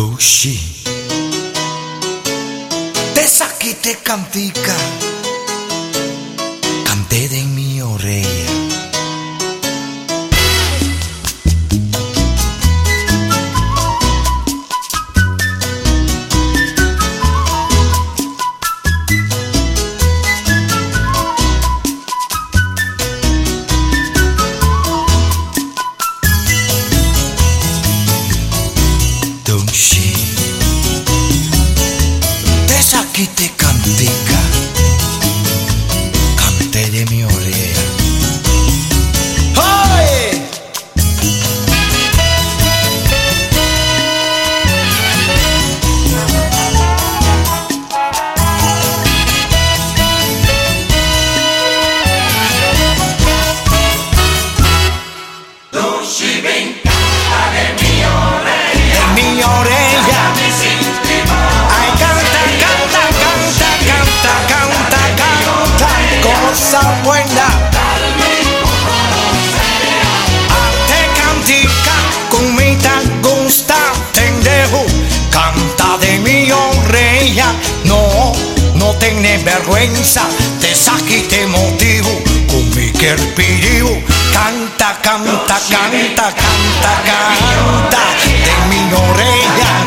Doshi te sakite cantica, canté de mi orella. Doshi te sakite cantica, canté de mi orella. ¡Ay! Doshi ven, canta de mi orella. De mi orella. Ay, canta, canta, canta, canta, canta, canta, cosa buena. Arte cantica, con mi te gusta, pendejo. Canta de mi orella. No, no tenés vergüenza, te saquite motivo, con mi querpidio. Canta, canta, canta, canta, canta, de mi orella.